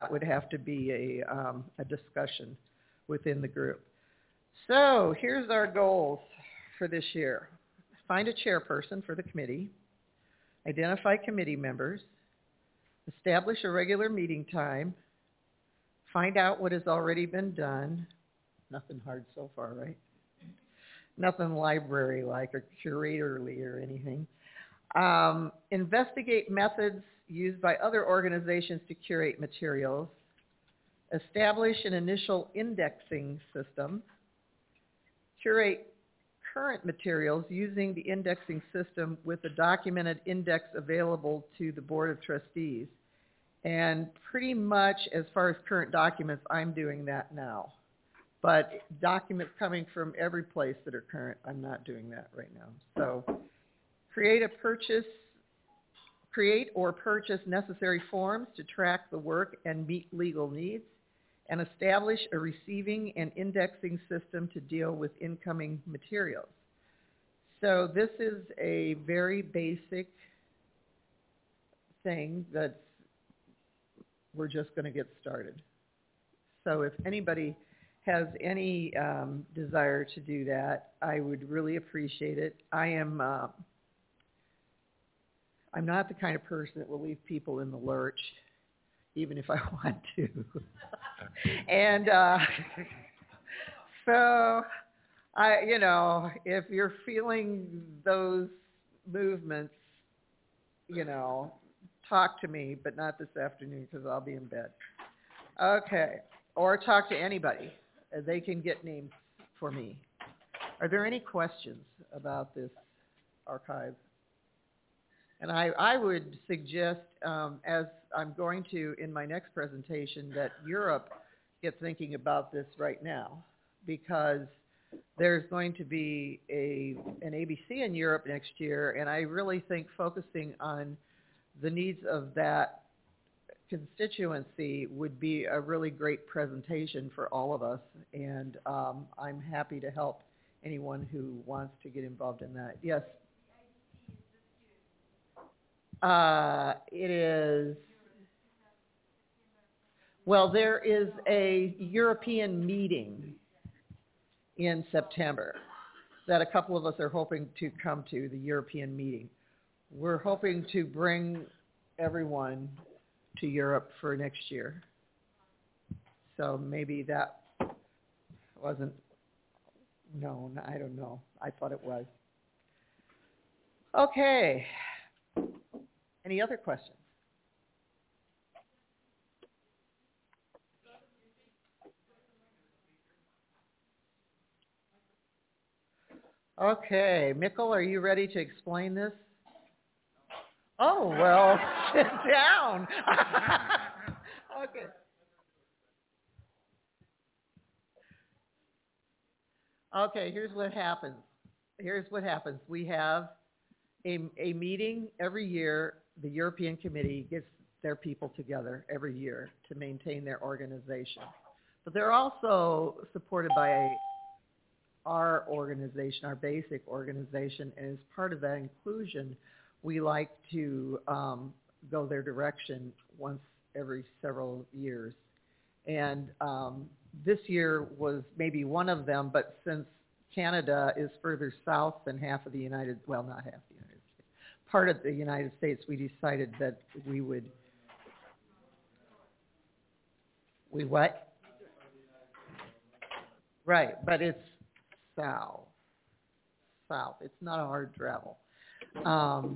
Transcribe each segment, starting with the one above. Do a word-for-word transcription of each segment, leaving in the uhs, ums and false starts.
that would have to be a, um, a discussion within the group. So here's our goals for this year. Find a chairperson for the committee, identify committee members, establish a regular meeting time, find out what has already been done. Nothing hard so far, right? Nothing library-like or curatorly or anything. Um, investigate methods used by other organizations to curate materials. Establish an initial indexing system. Curate current materials using the indexing system with a documented index available to the Board of Trustees. And pretty much as far as current documents, I'm doing that now. But documents coming from every place that are current, I'm not doing that right now. So create a purchase, create or purchase necessary forms to track the work and meet legal needs, and establish a receiving and indexing system to deal with incoming materials. So this is a very basic thing that we're just going to get started. So if anybody has any um, desire to do that, I would really appreciate it. I am, uh, I'm not the kind of person that will leave people in the lurch, even if I want to. And uh, so, I, you know, if you're feeling those movements, you know, talk to me, but not this afternoon because I'll be in bed. Okay, or talk to anybody. They can get names for me. Are there any questions about this archive? And I, I would suggest, um, as I'm going to in my next presentation, that Europe get thinking about this right now, because there's going to be a an A B C in Europe next year, and I really think focusing on the needs of that constituency would be a really great presentation for all of us, and um, I'm happy to help anyone who wants to get involved in that. Yes? Uh, it is, well, there is a European meeting in September that a couple of us are hoping to come to, the European meeting. We're hoping to bring everyone to Europe for next year. So maybe that wasn't known. I don't know. I thought it was. Okay. Any other questions? Okay. Mikkel, are you ready to explain this? Oh, well, sit down. Okay. Okay, here's what happens. Here's what happens. We have a, a meeting every year. The European Committee gets their people together every year to maintain their organization. But they're also supported by our organization, our basic organization, and as part of that inclusion, we like to um, go their direction once every several years. And um, this year was maybe one of them, but since Canada is further south than half of the United, well, not half the United States, part of the United States, we decided that we would, we what? Right, but it's south, south. It's not a hard travel. Um,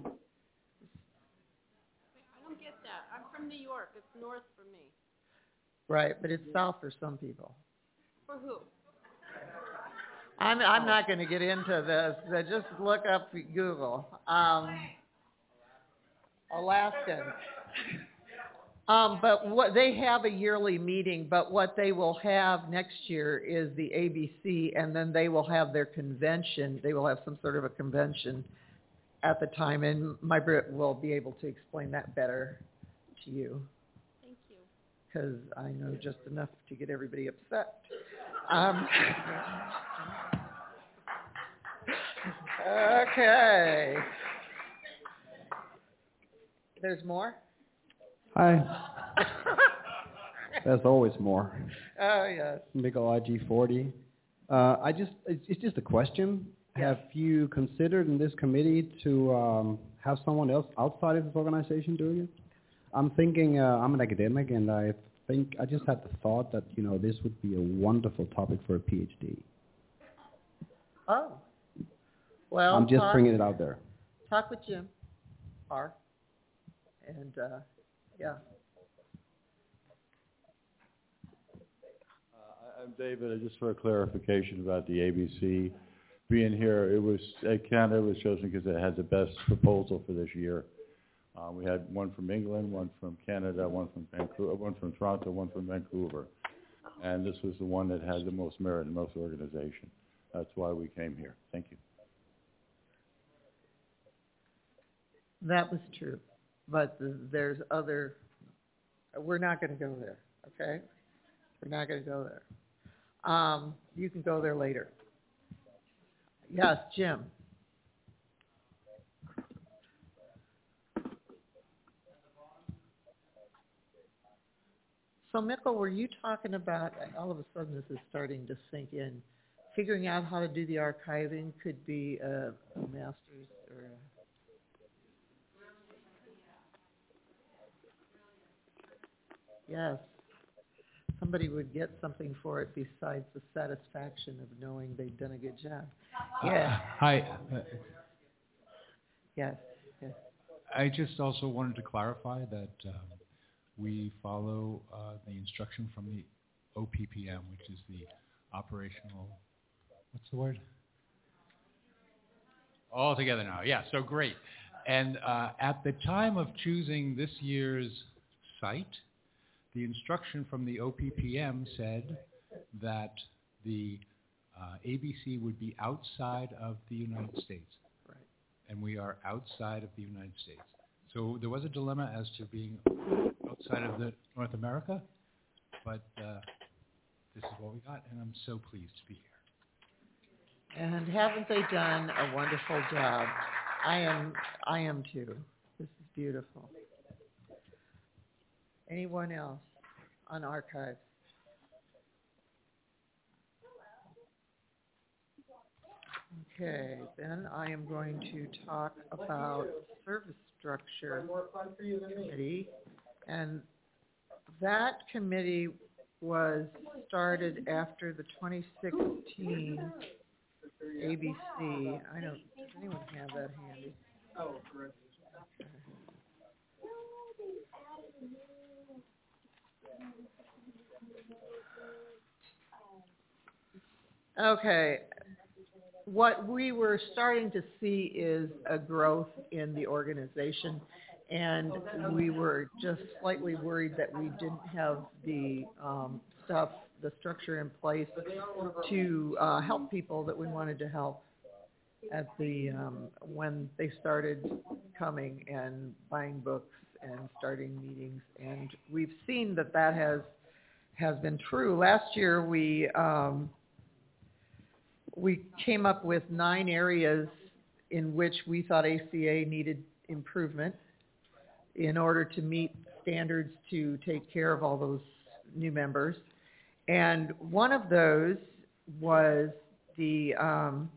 I don't get that. I'm from New York. It's north for me. Right, but it's south for some people. For who? I'm I'm not going to get into this. Uh, just look up Google. Um, Alaskan. Um, but what they have a yearly meeting, but what they will have next year is the A B C, and then they will have their convention. They will have some sort of a convention at the time, and my Brit will be able to explain that better to you. Thank you. Because I know just enough to get everybody upset. Um, okay. There's more? Hi. There's always more. Oh, yes. Nickel I G forty. Uh, I just, it's, it's just a question. Yes. Have you considered in this committee to um, have someone else outside of this organization doing it? I'm thinking, uh, I'm an academic, and I think, I just had the thought that, you know, this would be a wonderful topic for a PhD. Oh. Well, I'm just talk, bringing it out there. talk with Jim, R, and, uh, yeah. Uh, I'm David. Uh, Just for a clarification about the A B C being here, it was uh, Canada was chosen because it had the best proposal for this year. Uh, we had one from England, one from Canada, one from Vancouver, one from Toronto, one from Vancouver, and this was the one that had the most merit and most organization. That's why we came here. Thank you. That was true, but th- there's other, we're not going to go there, okay? We're not going to go there. Um, you can go there later. Yes, Jim. So, Mikkel, were you talking about, all of a sudden this is starting to sink in, figuring out how to do the archiving could be a, a master's or a... Yes. Somebody would get something for it besides the satisfaction of knowing they've done a good job. Yeah. Uh, hi. Uh, Yes. Yes. I just also wanted to clarify that um, we follow uh, the instruction from the O P P M, which is the operational, what's the word? All together now. Yeah, so great. And uh, at the time of choosing this year's site, the instruction from the O P P M said that the uh, A B C would be outside of the United States. Right. And we are outside of the United States. So there was a dilemma as to being outside of the North America, but uh, this is what we got, and I'm so pleased to be here. And haven't they done a wonderful job? I am, I am too. This is beautiful. Anyone else on archives? Okay, then I am going to talk about service structure committee. And that committee was started after the twenty sixteen A B C. I don't, does anyone have that handy? Oh, correct. Okay. What we were starting to see is a growth in the organization, and we were just slightly worried that we didn't have the um, stuff, the structure in place to uh, help people that we wanted to help at the um, when they started coming and buying books and starting meetings. And we've seen that that has has been true. Last year we um, we came up with nine areas in which we thought A C A needed improvement in order to meet standards to take care of all those new members. And one of those was the um,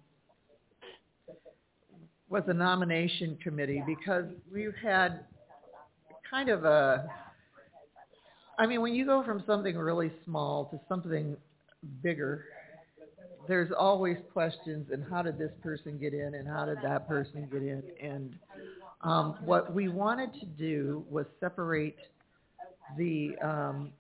was a nomination committee, because we've had kind of a, I mean, when you go from something really small to something bigger, there's always questions, and how did this person get in, and how did that person get in? And um, what we wanted to do was separate the um,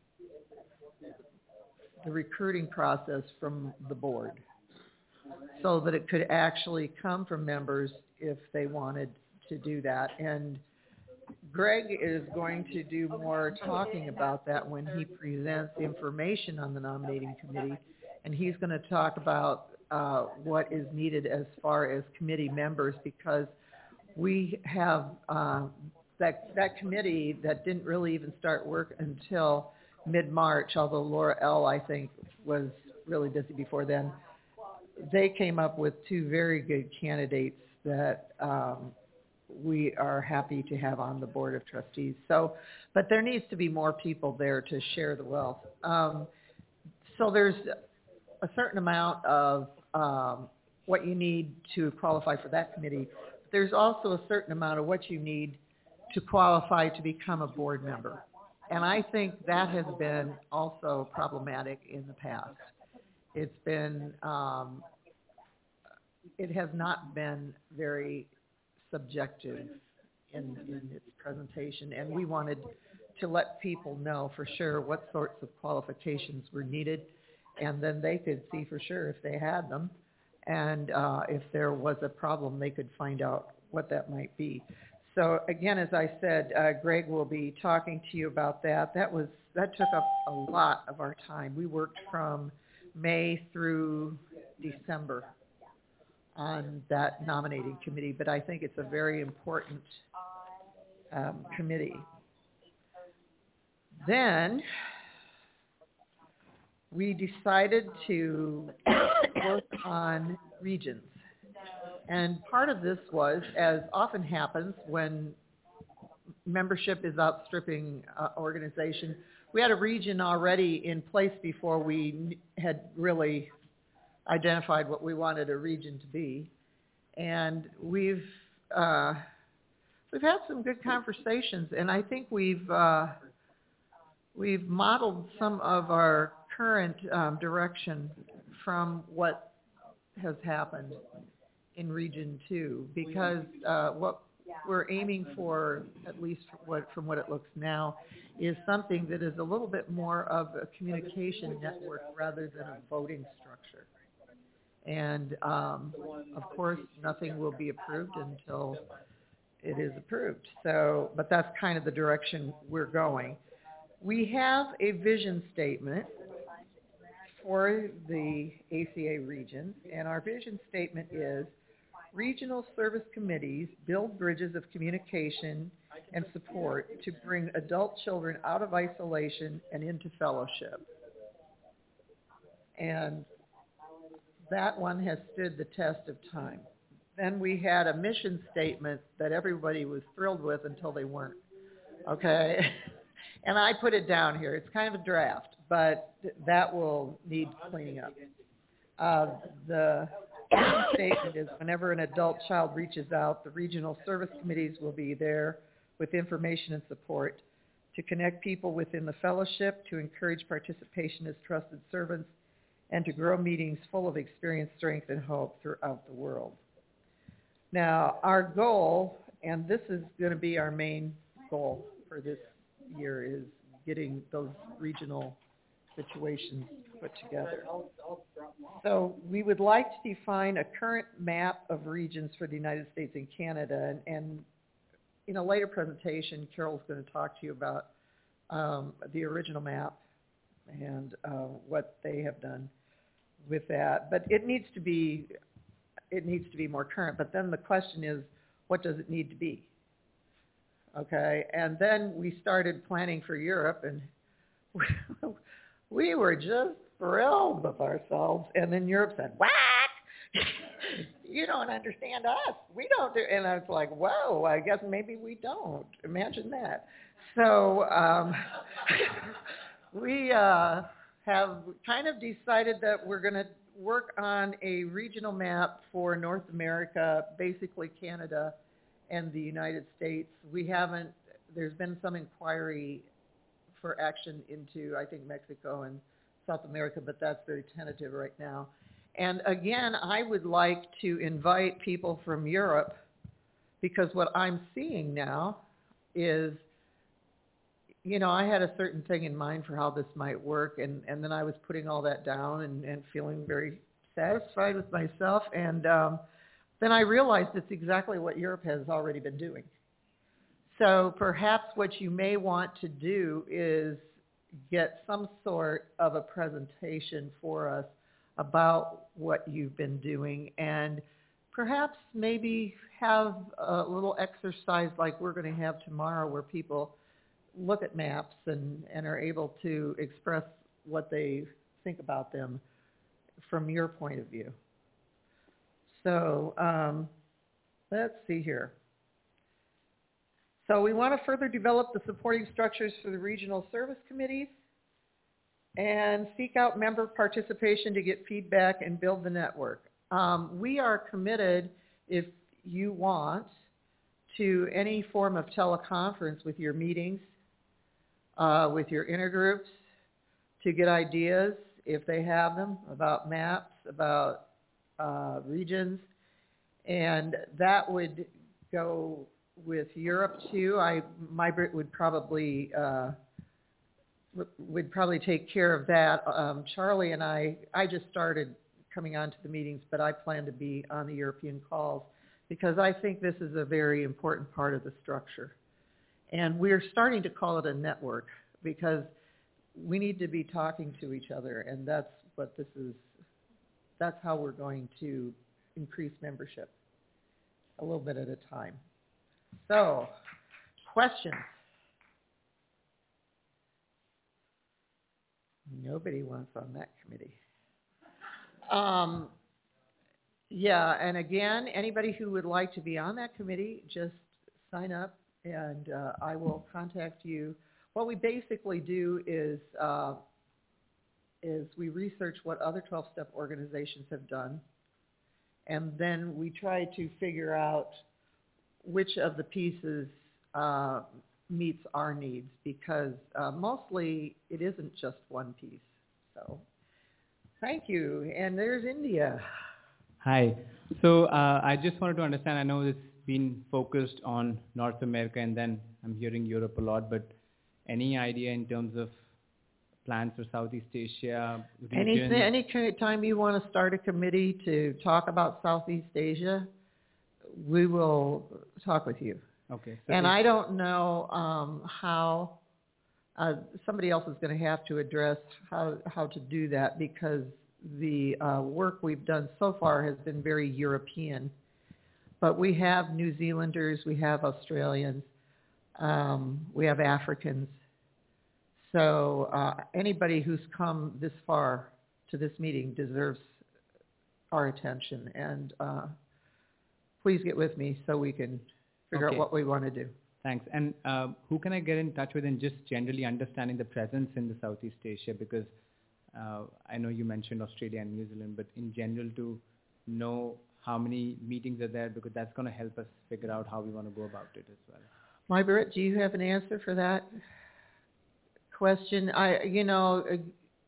the recruiting process from the board, so that it could actually come from members if they wanted to do that. And Greg is going to do more talking about that when he presents information on the nominating committee. And he's going to talk about uh, what is needed as far as committee members, because we have uh, that that committee that didn't really even start work until mid-March, although Laura L., I think, was really busy before then. They came up with two very good candidates that um, we are happy to have on the Board of Trustees. So, but there needs to be more people there to share the wealth. Um, so there's a certain amount of um, what you need to qualify for that committee. There's also a certain amount of what you need to qualify to become a board member. And I think that has been also problematic in the past. It's been, um, it has not been very subjective in, in its presentation, and we wanted to let people know for sure what sorts of qualifications were needed, and then they could see for sure if they had them, and uh, if there was a problem, they could find out what that might be. So again, as I said, uh, Greg will be talking to you about that. That was that took up a lot of our time. We worked from May through December on that nominating committee, but I think it's a very important um, committee. Then we decided to work on regions. And part of this was, as often happens when membership is outstripping uh, organization, we had a region already in place before we had really identified what we wanted a region to be. And we've uh, we've had some good conversations, and I think we've uh, we've modeled some of our current um, direction from what has happened in Region Two, because uh, what we're aiming for, at least from what, from what it looks now, is something that is a little bit more of a communication network rather than a voting structure. And um, of course, nothing will be approved until it is approved. So, but that's kind of the direction we're going. We have a vision statement for the A C A region, and our vision statement is: regional service committees build bridges of communication and support to bring adult children out of isolation and into fellowship. And that one has stood the test of time. Then we had a mission statement that everybody was thrilled with until they weren't. Okay? And I put it down here. It's kind of a draft, but th- that will need cleaning up. Uh, the statement is: whenever an adult child reaches out, the regional service committees will be there with information and support to connect people within the fellowship, to encourage participation as trusted servants, and to grow meetings full of experience, strength, and hope throughout the world. Now, our goal, and this is going to be our main goal for this year, is getting those regional situations put together. So we would like to define a current map of regions for the United States and Canada, and, and in a later presentation, Carol's going to talk to you about um, the original map and uh, what they have done with that. But it needs to be, it needs to be more current. But then the question is, what does it need to be? Okay, and then we started planning for Europe, and we were just thrilled with ourselves. And then Europe said, "What? You don't understand us. We don't do." And I was like, "Whoa, I guess maybe we don't." Imagine that. So um, we uh, have kind of decided that we're going to work on a regional map for North America, basically Canada and the United States. We haven't, there's been some inquiry for action into, I think, Mexico and South America, but that's very tentative right now. And again, I would like to invite people from Europe, because what I'm seeing now is, you know, I had a certain thing in mind for how this might work, and, and then I was putting all that down and, and feeling very satisfied with myself. And um, then I realized it's exactly what Europe has already been doing. So perhaps what you may want to do is get some sort of a presentation for us about what you've been doing, and perhaps maybe have a little exercise like we're going to have tomorrow, where people look at maps and, and are able to express what they think about them from your point of view. So um, let's see here. So we want to further develop the supporting structures for the regional service committees and seek out member participation to get feedback and build the network. Um, we are committed, if you want, to any form of teleconference with your meetings, uh, with your intergroups, to get ideas, if they have them, about maps, about uh, regions. And that would go with Europe too. I, Mybrit would probably uh, would probably take care of that. Um, Charlie and I, I just started coming on to the meetings, but I plan to be on the European calls because I think this is a very important part of the structure. And we're starting to call it a network because we need to be talking to each other, and that's what this is, that's how we're going to increase membership, a little bit at a time. So, questions? Nobody wants on that committee. Um, yeah, and again, anybody who would like to be on that committee, just sign up and uh, I will contact you. What we basically do is, uh, is we research what other twelve-step organizations have done, and then we try to figure out which of the pieces uh, meets our needs, because uh, mostly it isn't just one piece. So, thank you. And there's India. Hi. So uh, I just wanted to understand, I know it's been focused on North America and then I'm hearing Europe a lot, but any idea in terms of plans for Southeast Asia region? Any, any kind of time you want to start a committee to talk about Southeast Asia, we will talk with you. Okay. So and I don't know um, how, uh, somebody else is going to have to address how, how to do that, because the uh, work we've done so far has been very European. But we have New Zealanders, we have Australians, um, we have Africans. So uh, anybody who's come this far to this meeting deserves our attention. And uh, please get with me so we can figure Okay. out what we want to do. Thanks. And uh, who can I get in touch with in just generally understanding the presence in the Southeast Asia? Because uh, I know you mentioned Australia and New Zealand, but in general to know how many meetings are there, because that's going to help us figure out how we want to go about it as well. Mybrit, do you have an answer for that question? I, you know, uh,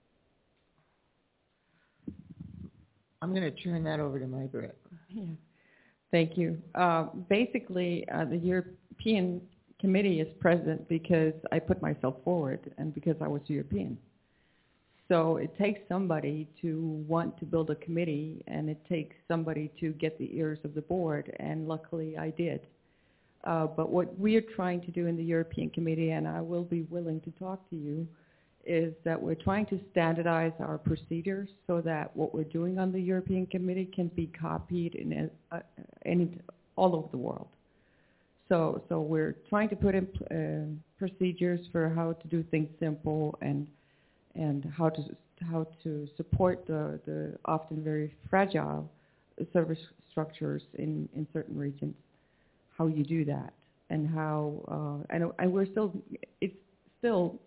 I'm going to turn that over to Mybrit. Yeah. Thank you. Uh, basically, uh, the European Committee is present because I put myself forward and because I was European. So it takes somebody to want to build a committee, and it takes somebody to get the ears of the board, and luckily I did. Uh, but what we are trying to do in the European Committee, and I will be willing to talk to you, is that we're trying to standardize our procedures so that what we're doing on the European Committee can be copied in a, uh, any, all over the world. So, so we're trying to put in uh, procedures for how to do things simple and and how to how to support the, the often very fragile service structures in, in certain regions. How you do that, and how uh, and, and we're still it's still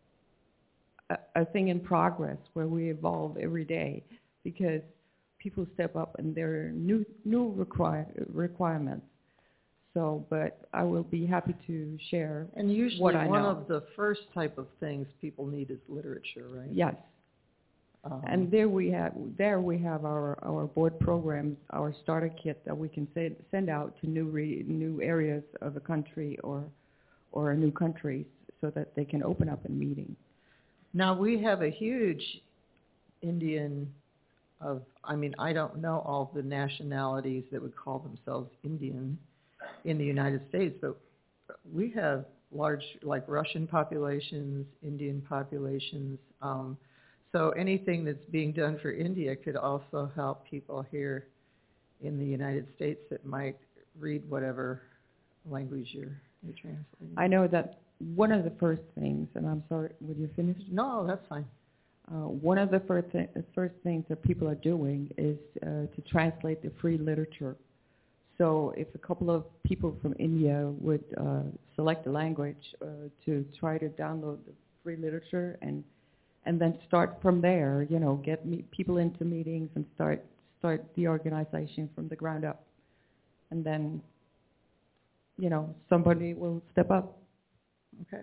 a, a thing in progress where we evolve every day, because people step up and there are new new require, requirements. So, but I will be happy to share. And usually what I one know. of the first type of things people need is literature, right? Yes. Um, And there we have there we have our, our board programs, our starter kit that we can send send out to new re, new areas of a country or or a new country, so that they can open up in meetings. Now we have a huge Indian of I mean I don't know all the nationalities that would call themselves Indian in the United States, but we have large like Russian populations, Indian populations. Um, So anything that's being done for India could also help people here in the United States that might read whatever language you're, you're translating. I know that one of the first things, and I'm sorry, would you finish? No, that's fine. Uh, one of the first, th- first things that people are doing is uh, to translate the free literature. So if a couple of people from India would uh, select the language, uh, to try to download the free literature and and then start from there, you know, get me, people into meetings and start start the organization from the ground up. And then, you know, somebody will step up. Okay.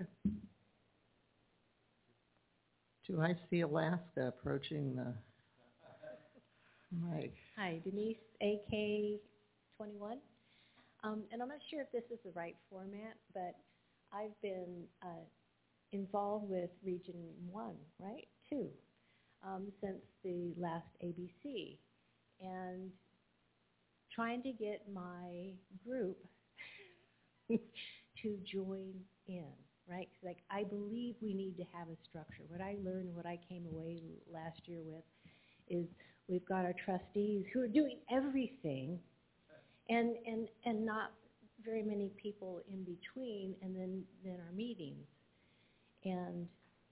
Do I see Alaska approaching the mic? Hi, Denise, A K twenty-one. Um, and I'm not sure if this is the right format, but I've been uh, involved with Region one, right? Two, um, since the last A B C. And trying to get my group to join in, right? 'Cause like, I believe we need to have a structure. What I learned, what I came away last year with, is we've got our trustees who are doing everything, and and and not very many people in between, and then then our meetings. And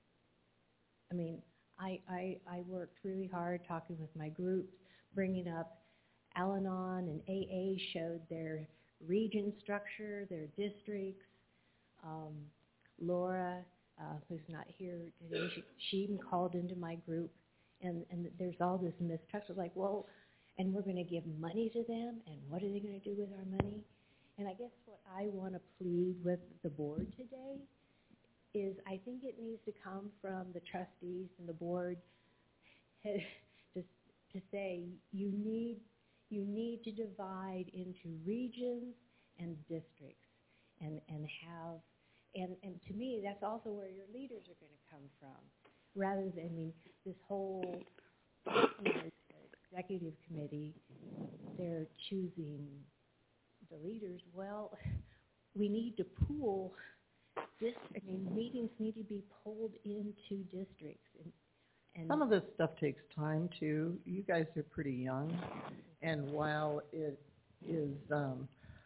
I mean, I I I worked really hard talking with my groups, bringing up Al-Anon and A A showed their region structure, their districts. Um, Laura, uh, who's not here today, she, she even called into my group, and, and there's all this mistrust. It's like, well, and we're going to give money to them, and what are they going to do with our money? And I guess what I want to plead with the board today is I think it needs to come from the trustees and the board to, to say you need, you need to divide into regions and districts and, and have, and, and to me, that's also where your leaders are going to come from. Rather than, I mean, this whole you know, executive committee, they're choosing the leaders. Well, we need to pool this, I mean, meetings need to be pulled into districts. And, and Some of this stuff takes time, too. You guys are pretty young, and while it is um,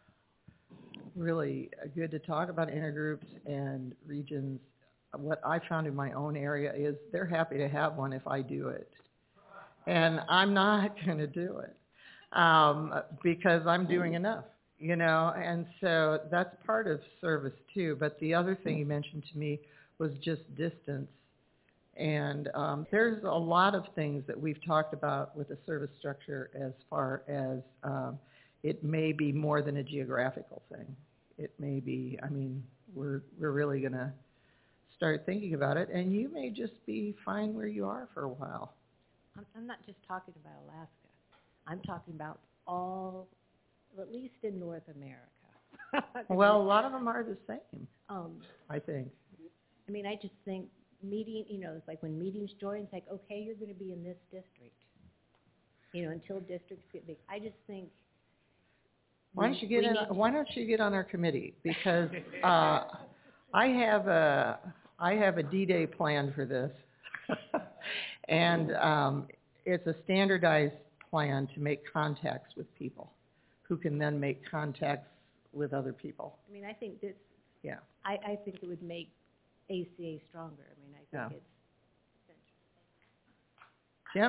really good to talk about intergroups and regions, what I found in my own area is they're happy to have one if I do it. And I'm not going to do it um, because I'm doing enough, you know, and so that's part of service, too. But the other thing you mentioned to me was just distance. And um, there's a lot of things that we've talked about with the service structure as far as um, it may be more than a geographical thing. It may be, I mean, we're we're really going to start thinking about it, and you may just be fine where you are for a while. I'm, I'm not just talking about Alaska. I'm talking about all, at least in North America. Well, a lot of them are the same, um, I think. I mean, I just think meeting, you know, it's like when meetings join, it's like, okay, you're going to be in this district, you know, until districts get big. I just think. Why don't you get in, why don't you get on our committee? Because uh, I have a I have a D-Day plan for this, and um, it's a standardized plan to make contacts with people, who can then make contacts with other people. I mean, I think this. Yeah. I, I think it would make A C A stronger. I mean, I think Yeah. Jim.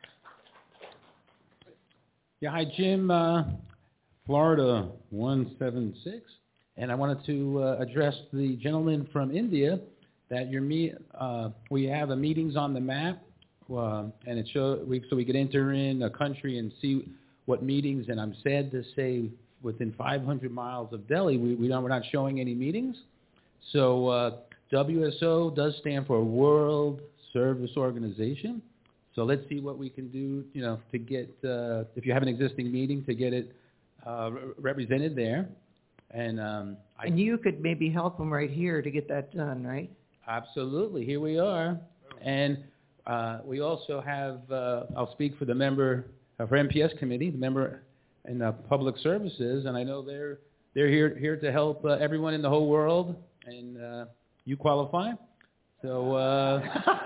Yeah, hi, Jim, uh, Florida one seven six. And I wanted to uh, address the gentleman from India that your me, uh, we have a meetings on the map, uh, and it show, we, so we could enter in a country and see what meetings, and I'm sad to say within five hundred miles of Delhi, we, we don't, we're not showing any meetings. So uh, W S O does stand for World Service Organization. So let's see what we can do, you know, to get, uh, if you have an existing meeting, to get it uh, re- represented there. And um, I And you could maybe help them right here to get that done, right? Absolutely. Here we are. And uh, we also have, uh, I'll speak for the member of our M P S committee, the member in uh, public services, and I know they're they're here here to help uh, everyone in the whole world, and uh, you qualify. So uh,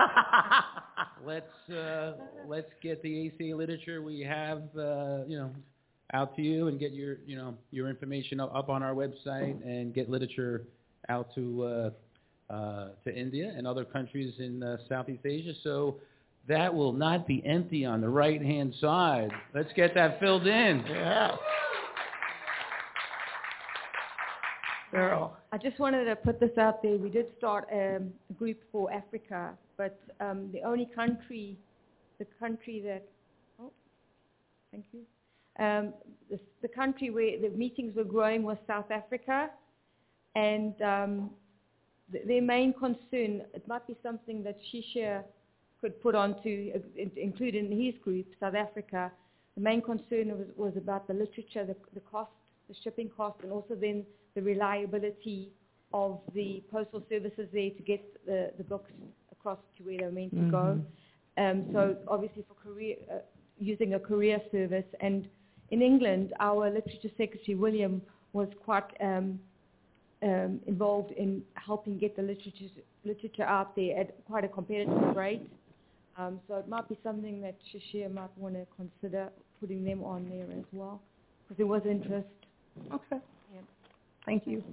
let's uh, let's get the A C A literature we have, uh, you know, out to you, and get your you know your information up on our website, and get literature out to uh, uh, to India and other countries in uh, Southeast Asia. So that will not be empty on the right-hand side. Let's get that filled in. Yeah. Cheryl. I just wanted to put this out there. We did start um, a group for Africa, but um, the only country, the country that, oh, thank you, um, the, the country where the meetings were growing was South Africa, and um, th- their main concern, it might be something that Shishir could put on to uh, include in his group, South Africa. The main concern was, was about the literature, the, the cost, the shipping cost, and also then the reliability of the postal services there to get the, the books across to where they're meant to go. Um, so obviously for career, uh, using a courier service. And in England, our literature secretary, William, was quite um, um, involved in helping get the literature, literature out there at quite a competitive rate. Um, so it might be something that Shishir might want to consider putting them on there as well, because there was interest. Okay. Yeah. Thank you.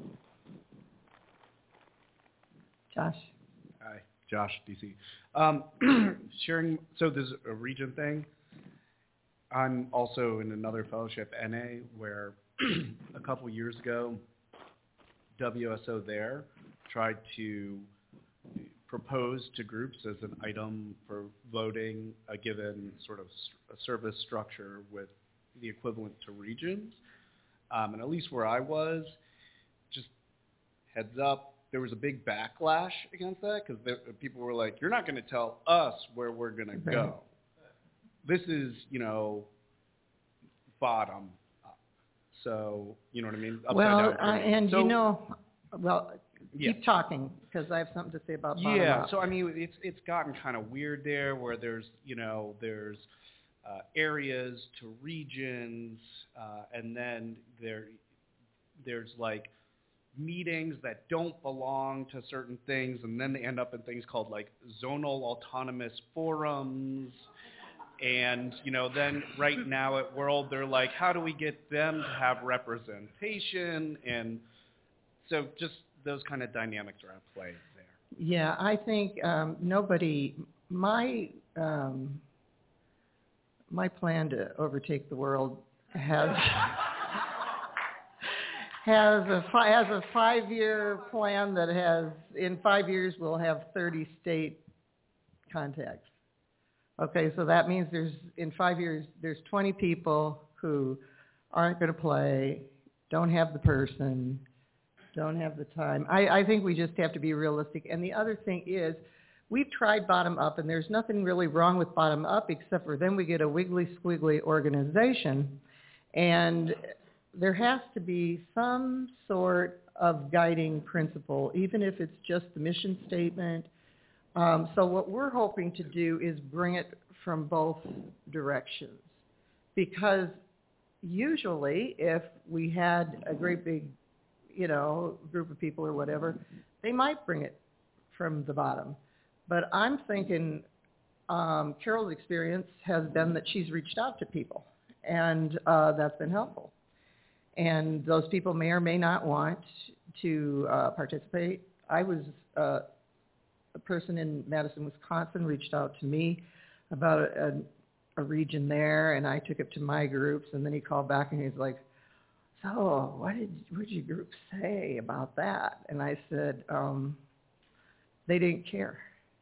Josh. Hi, Josh, D C. Um, sharing, so there's a region thing. I'm also in another fellowship, N A, where a couple years ago, W S O there tried to propose to groups as an item for voting a given sort of s- a service structure with the equivalent to regions. Um, and at least where I was, just heads up, there was a big backlash against that because people were like, you're not going to tell us where we're going to go. This is, you know, bottom up. So, you know what I mean? Upside Well, down uh, pyramid. and So- you know, well, Yeah. keep talking, because I have something to say about bottom Yeah, up. so I mean, it's it's gotten kind of weird there, where there's you know there's uh, areas to regions, uh, and then there there's like meetings that don't belong to certain things, and then they end up in things called like zonal autonomous forums. And, you know, then right now at World, they're like, how do we get them to have representation? And so just those kind of dynamics are at play there. Yeah, I think um, nobody, my um, my plan to overtake the world has has a fi- has a five-year plan that has, in five years, we'll have thirty state contacts. Okay, so that means there's, in five years, there's twenty people who aren't going to play, don't have the person, don't have the time. I, I think we just have to be realistic. And the other thing is, we've tried bottom up, and there's nothing really wrong with bottom up, except for then we get a wiggly squiggly organization, and there has to be some sort of guiding principle, even if it's just the mission statement. Um, so what we're hoping to do is bring it from both directions, because usually if we had a great big, you know, group of people or whatever, they might bring it from the bottom. But I'm thinking um, Carol's experience has been that she's reached out to people, and uh, that's been helpful. And those people may or may not want to uh, participate. I was... Uh, a person in Madison, Wisconsin reached out to me about a, a, a region there, and I took it to my groups, and then he called back and he's like, so what did, what did your group say about that? And I said, um, they didn't care.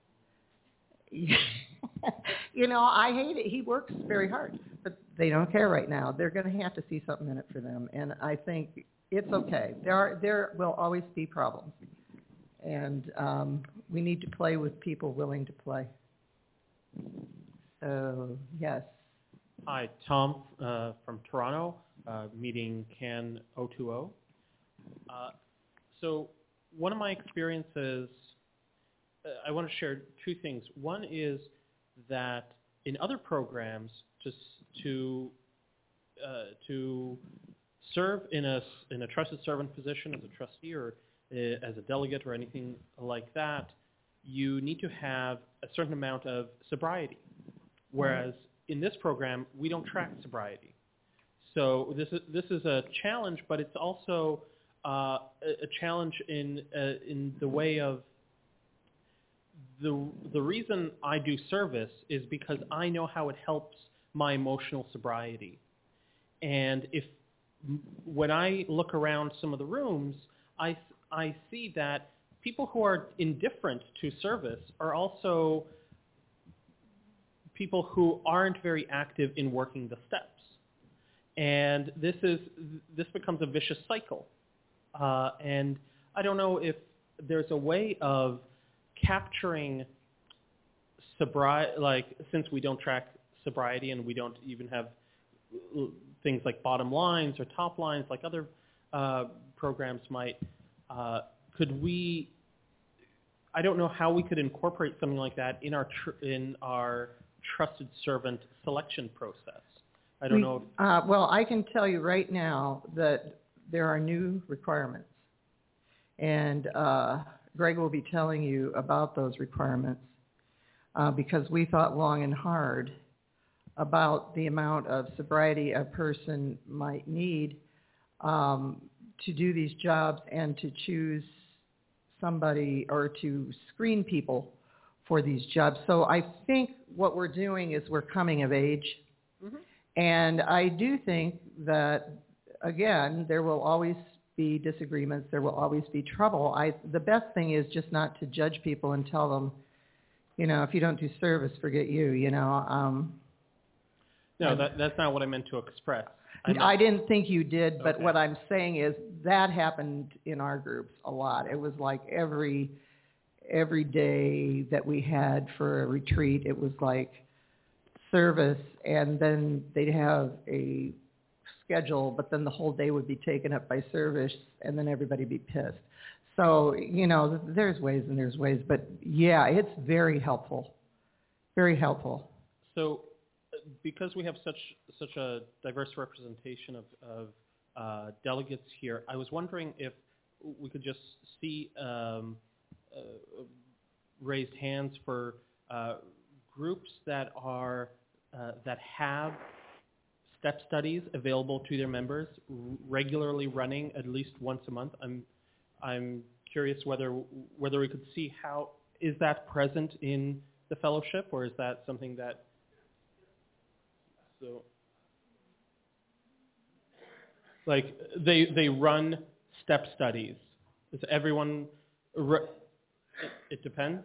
You know, I hate it. He works very hard, but they don't care right now. They're going to have to see something in it for them, and I think it's okay. There are, there will always be problems. And um, we need to play with people willing to play. So, yes. Hi, Tom uh, from Toronto, uh, meeting CAN O two O. Uh, so one of my experiences, uh, I want to share two things. One is that in other programs, just to uh, to serve in a in a trusted servant position as a trustee or as a delegate or anything like that, you need to have a certain amount of sobriety. Whereas in this program, we don't track sobriety. So this is, this is a challenge, but it's also uh, a, a challenge in, uh, in the way of the, the reason I do service is because I know how it helps my emotional sobriety. And if when I look around some of the rooms, I, s- I see that people who are indifferent to service are also people who aren't very active in working the steps. And this is this becomes a vicious cycle. Uh, and I don't know if there's a way of capturing sobriety, like since we don't track sobriety and we don't even have l- things like bottom lines or top lines like other uh, programs might, uh, could we, I don't know how we could incorporate something like that in our tr- in our trusted servant selection process. I don't We- know if Uh, well, I can tell you right now that there are new requirements. And uh, Greg will be telling you about those requirements uh, because we thought long and hard about the amount of sobriety a person might need um, to do these jobs and to choose somebody or to screen people for these jobs. So I think what we're doing is we're coming of age. Mhm. And I do think that, again, there will always be disagreements. There will always be trouble. I, the best thing is just not to judge people and tell them, you know, if you don't do service, forget you, you know. Um, no, that, that's not what I meant to express. I, meant, I didn't think you did, but Okay. what I'm saying is that happened in our groups a lot. It was like every every day that we had for a retreat, it was like service, and then they'd have a schedule, but then the whole day would be taken up by service, and then everybody'd be pissed. So, you know, there's ways and there's ways, but yeah, it's very helpful, very helpful. So, uh, because we have such such a diverse representation of, of uh, delegates here, I was wondering if we could just see um, uh, raised hands for uh, groups that are uh, that have step studies available to their members, r- regularly running at least once a month. I'm I'm curious whether whether we could see how is that present in the fellowship, or is that something that so like they they run step studies. Is everyone? Re- it, it depends.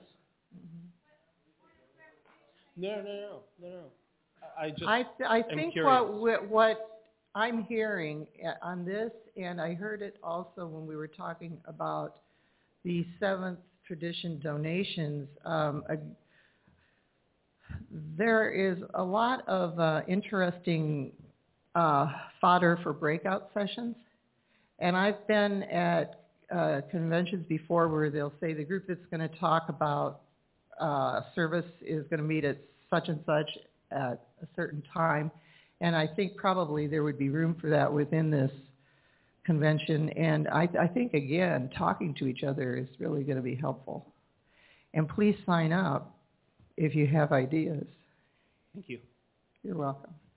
No, no, no, no, no. I I just I, th- I am think curious. what, what I'm hearing uh, on this, and I heard it also when we were talking about the seventh tradition donations, um, a, there is a lot of uh, interesting uh, fodder for breakout sessions. And I've been at uh, conventions before where they'll say the group that's going to talk about uh, service is going to meet at such and such at a certain time. And I think probably there would be room for that within this convention. And I, I think, again, talking to each other is really going to be helpful. And please sign up if you have ideas. Thank you. You're welcome.